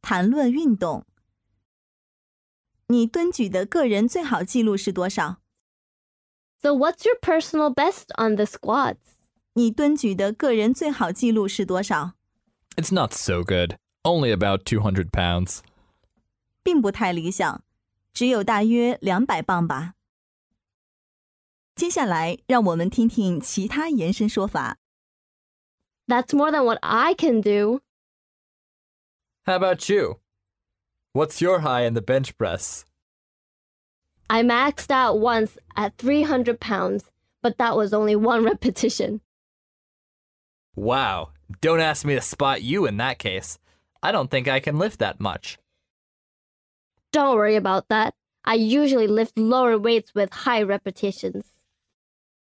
谈论运动。你蹲举的个人最好记录是多少？ So what's your personal best on the squats? 你蹲举的个人最好记录是多少？ It's not so good. Only about 200 pounds. 并不太理想，只有大约200磅吧。接下来，让我们听听其他延伸说法。 That's more than what I can do. How about you? What's your high in the bench press? I maxed out once at 300 pounds, but that was only one repetition. Wow, don't ask me to spot you in that case. I don't think I can lift that much. Don't worry about that. I usually lift lower weights with high repetitions.